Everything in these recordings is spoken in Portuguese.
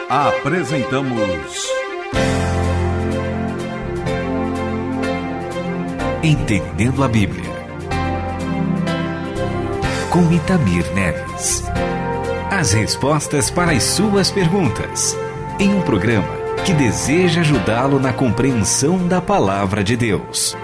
Apresentamos Entendendo a Bíblia, com Itamir Neves. As respostas para as suas perguntas, em um programa que deseja ajudá-lo na compreensão da Palavra de Deus.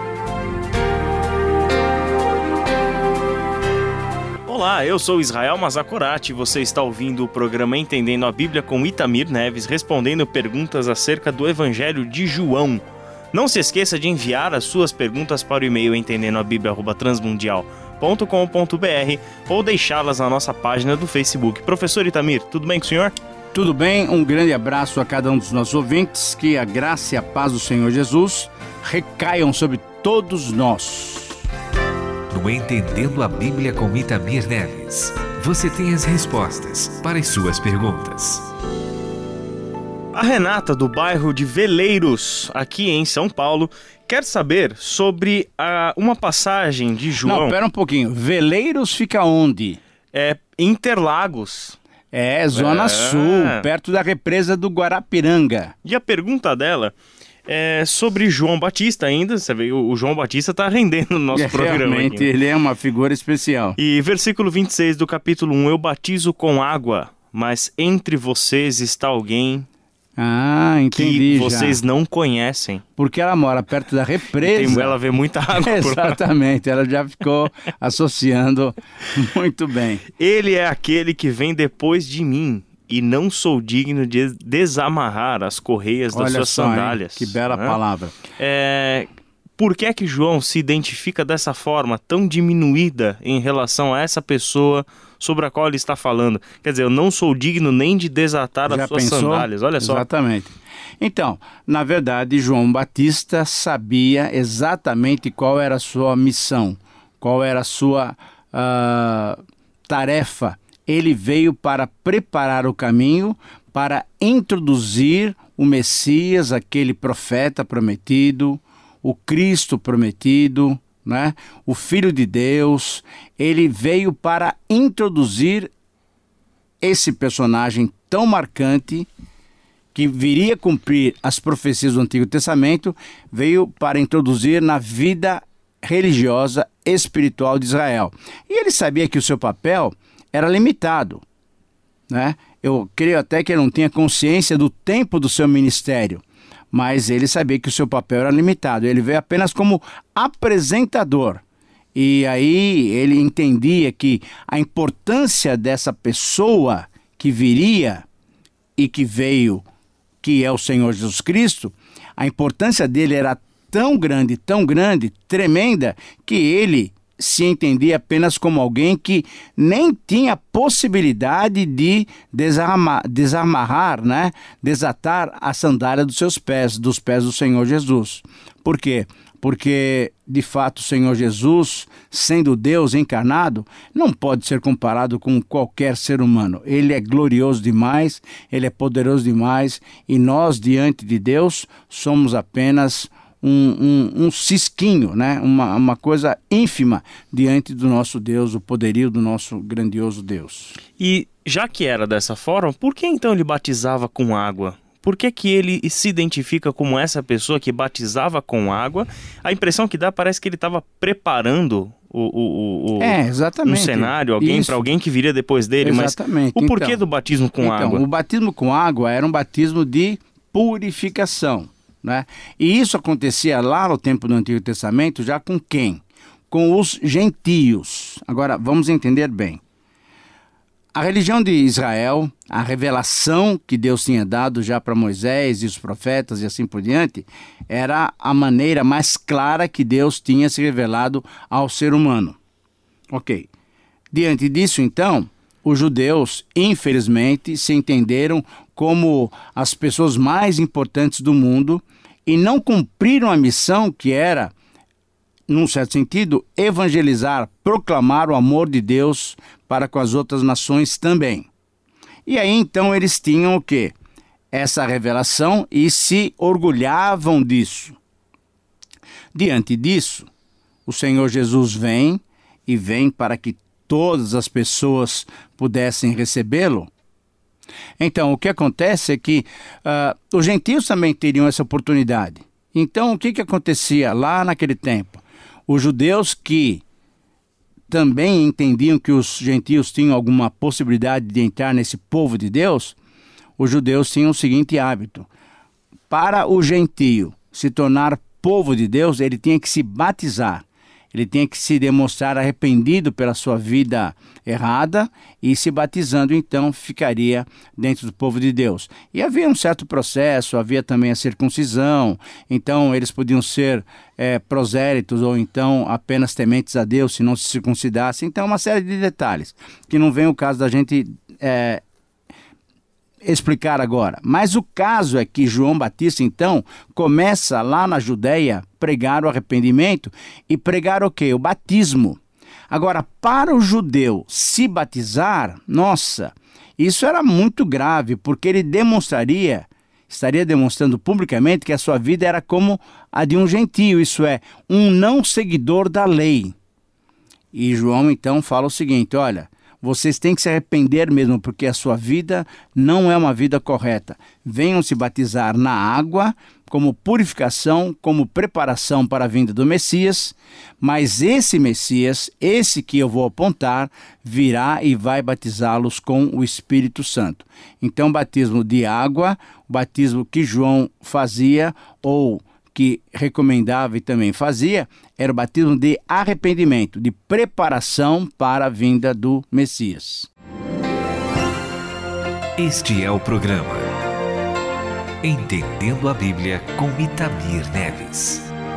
Olá, eu sou Israel Mazakorati e você está ouvindo o programa Entendendo a Bíblia com Itamir Neves, respondendo perguntas acerca do Evangelho de João. Não se esqueça de enviar as suas perguntas para o e-mail entendendoabiblia@transmundial.com.br ou deixá-las na nossa página do Facebook. Professor Itamir, tudo bem com o senhor? Tudo bem, um grande abraço a cada um dos nossos ouvintes, que a graça e a paz do Senhor Jesus recaiam sobre todos nós. No Entendendo a Bíblia com Itamir Neves, você tem as respostas para as suas perguntas. A Renata, do bairro de Veleiros, aqui em São Paulo, quer saber sobre uma passagem de João. Não, pera um pouquinho. Veleiros fica onde? É Interlagos. É, Zona Sul, perto da represa do Guarapiranga. E a pergunta dela é sobre João Batista ainda. Você vê, o João Batista está rendendo no nosso programa. Realmente, aqui, né? Ele é uma figura especial. E versículo 26 do capítulo 1, eu batizo com água, mas entre vocês está alguém entendi que vocês não conhecem. Porque ela mora perto da represa. Ela vê muita água. Exatamente, ela já ficou associando muito bem. Ele é aquele que vem depois de mim e não sou digno de desamarrar as correias das suas sandálias. Que bela palavra. Por que é que João se identifica dessa forma tão diminuída em relação a essa pessoa sobre a qual ele está falando? Quer dizer, eu não sou digno nem de desatar as suas sandálias, olha só. Exatamente. Então, na verdade, João Batista sabia exatamente qual era a sua missão, qual era a sua tarefa. Ele veio para preparar o caminho, para introduzir o Messias, aquele profeta prometido, o Cristo prometido, né? O Filho de Deus. Ele veio para introduzir esse personagem tão marcante, que viria cumprir as profecias do Antigo Testamento, veio para introduzir na vida religiosa, espiritual de Israel. E ele sabia que o seu papel era limitado, né? Eu creio até que ele não tinha consciência do tempo do seu ministério, mas ele sabia que o seu papel era limitado. Ele veio apenas como apresentador. E aí ele entendia que a importância dessa pessoa que viria e que veio, que é o Senhor Jesus Cristo, a importância dele era tão grande, tremenda, que ele se entendia apenas como alguém que nem tinha possibilidade de desamarrar, né? Desatar a sandália dos seus pés, dos pés do Senhor Jesus. Por quê? Porque, de fato, o Senhor Jesus, sendo Deus encarnado, não pode ser comparado com qualquer ser humano. Ele é glorioso demais, ele é poderoso demais, e nós, diante de Deus, somos apenas um cisquinho, né? Uma coisa ínfima diante do nosso Deus, o poderio do nosso grandioso Deus. E já que era dessa forma, por que então ele batizava com água? Por que que ele se identifica como essa pessoa que batizava com água? A impressão que dá parece que ele estava preparando exatamente. um cenário, para alguém que viria depois dele. Exatamente. Mas o porquê do batismo com água? O batismo com água era um batismo de purificação, né? E isso acontecia lá no tempo do Antigo Testamento já com quem? Com os gentios. Agora, vamos entender bem. A religião de Israel, a revelação que Deus tinha dado já para Moisés e os profetas e assim por diante, era a maneira mais clara que Deus tinha se revelado ao ser humano. Ok. Diante disso, então, os judeus, infelizmente, se entenderam como as pessoas mais importantes do mundo e não cumpriram a missão que era, num certo sentido, evangelizar, proclamar o amor de Deus para com as outras nações também. E aí, então, eles tinham o quê? Essa revelação e se orgulhavam disso. Diante disso, o Senhor Jesus vem para que todas as pessoas pudessem recebê-lo, Então, o que acontece é que os gentios também teriam essa oportunidade. Então, o que acontecia lá naquele tempo? Os judeus que também entendiam que os gentios tinham alguma possibilidade de entrar nesse povo de Deus, os judeus tinham o seguinte hábito: para o gentio se tornar povo de Deus, ele tinha que se batizar. Ele tinha que se demonstrar arrependido pela sua vida errada e se batizando, então, ficaria dentro do povo de Deus. E havia um certo processo, havia também a circuncisão, então eles podiam ser prosélitos ou então apenas tementes a Deus se não se circuncidassem. Então, uma série de detalhes que não vem o caso da gente explicar agora. Mas o caso é que João Batista, então, começa lá na Judéia pregar o arrependimento e pregar o quê? O batismo. Agora, para o judeu se batizar, nossa, isso era muito grave, porque ele estaria demonstrando publicamente que a sua vida era como a de um gentio, isso é, um não seguidor da lei. E João, então, fala o seguinte: olha, vocês têm que se arrepender mesmo, porque a sua vida não é uma vida correta. Venham se batizar na água, como purificação, como preparação para a vinda do Messias, mas esse Messias, esse que eu vou apontar, virá e vai batizá-los com o Espírito Santo. Então, batismo de água, o batismo que João fazia, ou que recomendava e também fazia, era o batismo de arrependimento, de preparação para a vinda do Messias. Este é o programa Entendendo a Bíblia com Itamir Neves.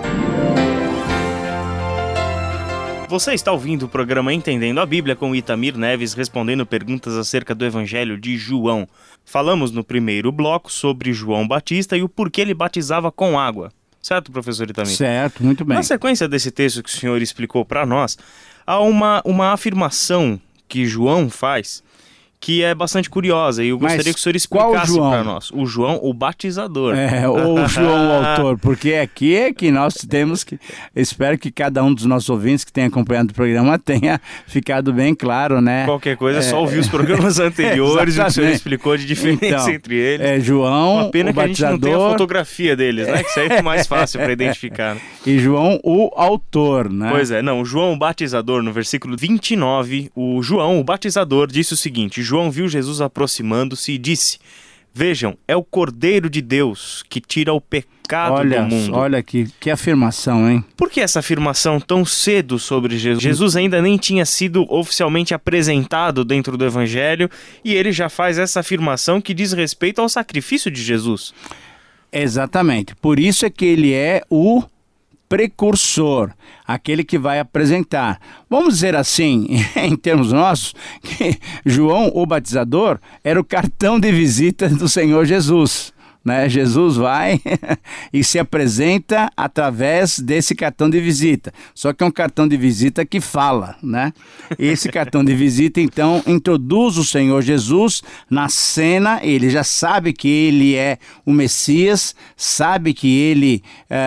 Você está ouvindo o programa Entendendo a Bíblia com Itamir Neves, respondendo perguntas acerca do Evangelho de João. Falamos no primeiro bloco sobre João Batista e o porquê ele batizava com água. Certo, professor Itamir? Certo, muito bem. Na sequência desse texto que o senhor explicou para nós, há uma afirmação que João faz que é bastante curiosa e eu gostaria que o senhor explicasse para nós. O João, o batizador. Ou o João, o autor, porque aqui é que nós temos que... Espero que cada um dos nossos ouvintes que tenha acompanhado o programa tenha ficado bem claro, né? Qualquer coisa, é só ouvir os programas anteriores e o senhor explicou de diferença entre eles. João, uma pena o que batizador... a gente não tem a fotografia deles, né? Que isso aí é mais fácil para identificar. Né? E João, o autor, né? Pois é, não, João, o batizador, no versículo 29, o João, o batizador, disse o seguinte: João viu Jesus aproximando-se e disse: vejam, é o Cordeiro de Deus que tira o pecado do mundo. Olha que afirmação, hein? Por que essa afirmação tão cedo sobre Jesus? Jesus ainda nem tinha sido oficialmente apresentado dentro do Evangelho e ele já faz essa afirmação que diz respeito ao sacrifício de Jesus. Exatamente. Por isso é que ele é o precursor, aquele que vai apresentar. Vamos dizer assim, em termos nossos, que João, o batizador, era o cartão de visita do Senhor Jesus. Né? Jesus vai e se apresenta através desse cartão de visita. Só que é um cartão de visita que fala, né? Esse cartão de visita, então, introduz o Senhor Jesus na cena. Ele já sabe que ele é o Messias, sabe que ele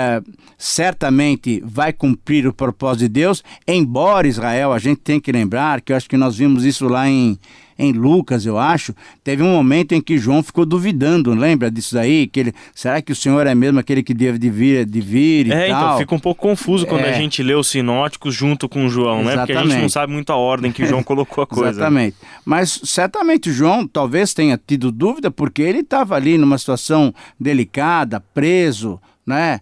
certamente vai cumprir o propósito de Deus. Embora Israel, a gente tem que lembrar, que eu acho que nós vimos isso lá em Lucas, eu acho, teve um momento em que João ficou duvidando, lembra disso daí? Que ele, será que o Senhor é mesmo aquele que deve de vir e tal? Então fica um pouco confuso quando a gente lê os sinóticos junto com João, né? Porque a gente não sabe muito a ordem que João colocou a coisa. Exatamente. Mas certamente João talvez tenha tido dúvida porque ele estava ali numa situação delicada, preso, né?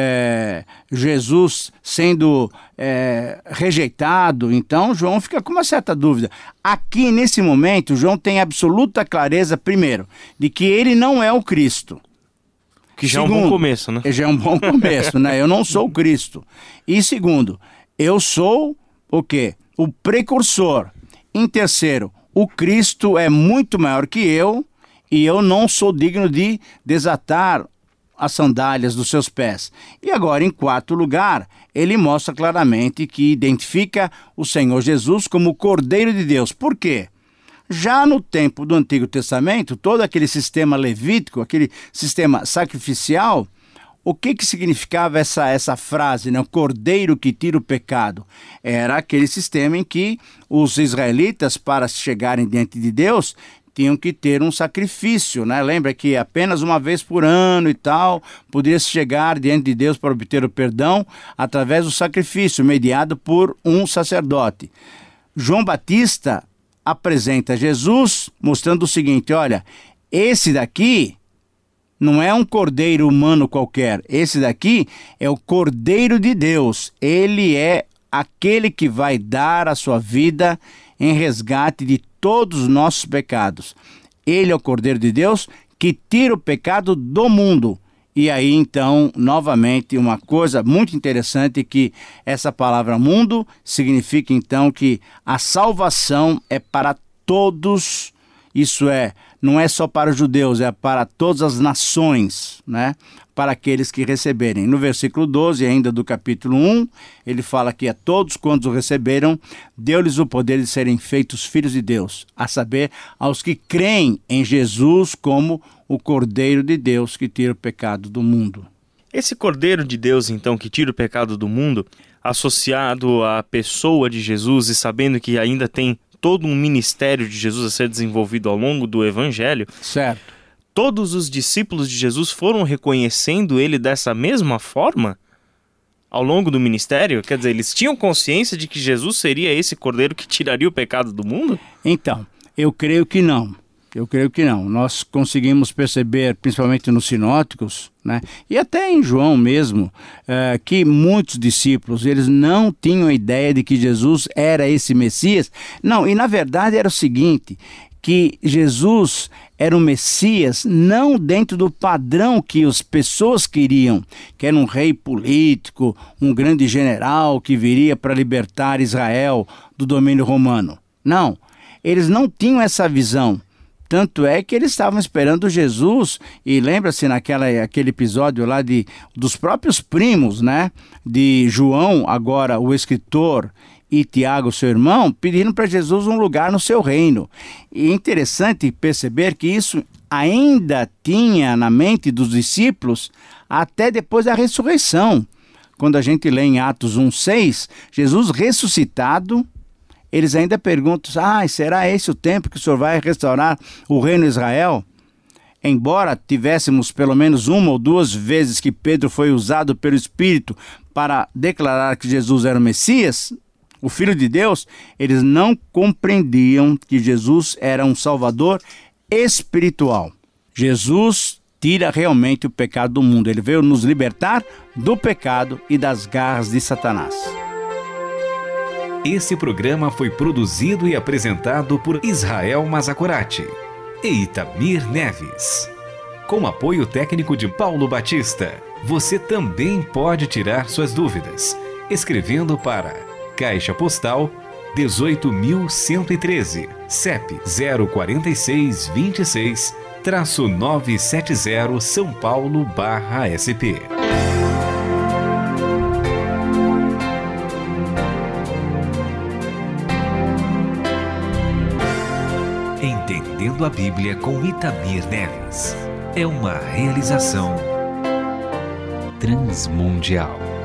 Jesus sendo rejeitado, então João fica com uma certa dúvida. Aqui nesse momento, João tem absoluta clareza, primeiro, de que ele não é o Cristo. Que já segundo, é um bom começo, né? Já é um bom começo, né? Eu não sou o Cristo. E segundo, eu sou o quê? O precursor. Em terceiro, o Cristo é muito maior que eu e eu não sou digno de desatar as sandálias dos seus pés. E agora, em quarto lugar, ele mostra claramente que identifica o Senhor Jesus como o Cordeiro de Deus. Por quê? Já no tempo do Antigo Testamento, todo aquele sistema levítico, aquele sistema sacrificial, o que significava essa frase, né? O Cordeiro que tira o pecado? Era aquele sistema em que os israelitas, para chegarem diante de Deus, tinham que ter um sacrifício, né? Lembra que apenas uma vez por ano e tal, poderia-se chegar diante de Deus para obter o perdão através do sacrifício mediado por um sacerdote. João Batista apresenta Jesus mostrando o seguinte: olha, esse daqui não é um cordeiro humano qualquer, esse daqui é o Cordeiro de Deus. Ele é aquele que vai dar a sua vida em resgate de todos os nossos pecados. Ele é o Cordeiro de Deus que tira o pecado do mundo. E aí, então, novamente, uma coisa muito interessante, que essa palavra mundo significa, então, que a salvação é para todos. Isso é, não é só para os judeus, é para todas as nações, né? Para aqueles que receberem. No versículo 12, ainda do capítulo 1, ele fala que a todos quantos o receberam, deu-lhes o poder de serem feitos filhos de Deus, a saber, aos que creem em Jesus como o Cordeiro de Deus que tira o pecado do mundo. Esse Cordeiro de Deus, então, que tira o pecado do mundo, associado à pessoa de Jesus e sabendo que ainda tem todo um ministério de Jesus a ser desenvolvido ao longo do Evangelho, certo? Todos os discípulos de Jesus foram reconhecendo ele dessa mesma forma ao longo do ministério? Quer dizer, eles tinham consciência de que Jesus seria esse Cordeiro que tiraria o pecado do mundo? Então, eu creio que não. Nós conseguimos perceber, principalmente nos sinóticos, né, e até em João mesmo, que muitos discípulos, eles não tinham ideia de que Jesus era esse Messias. Não, e na verdade era o seguinte, que Jesus era o Messias não dentro do padrão que as pessoas queriam, que era um rei político, um grande general que viria para libertar Israel do domínio romano. Não, eles não tinham essa visão. Tanto é que eles estavam esperando Jesus, e lembra-se aquele episódio lá dos próprios primos, né, de João, agora o escritor, e Tiago, seu irmão, pedindo para Jesus um lugar no seu reino. E é interessante perceber que isso ainda tinha na mente dos discípulos até depois da ressurreição. Quando a gente lê em Atos 1:6, Jesus ressuscitado, eles ainda perguntam: será esse o tempo que o Senhor vai restaurar o reino de Israel? Embora tivéssemos pelo menos uma ou duas vezes que Pedro foi usado pelo Espírito para declarar que Jesus era o Messias, o Filho de Deus, eles não compreendiam que Jesus era um Salvador espiritual. Jesus tira realmente o pecado do mundo. Ele veio nos libertar do pecado e das garras de Satanás. Esse programa foi produzido e apresentado por Israel Mazakorati e Itamir Neves, com apoio técnico de Paulo Batista. Você também pode tirar suas dúvidas escrevendo para Caixa Postal 18.113, CEP 04626-970 São Paulo /SP. Entendendo a Bíblia com Itamir Neves é uma realização Transmundial.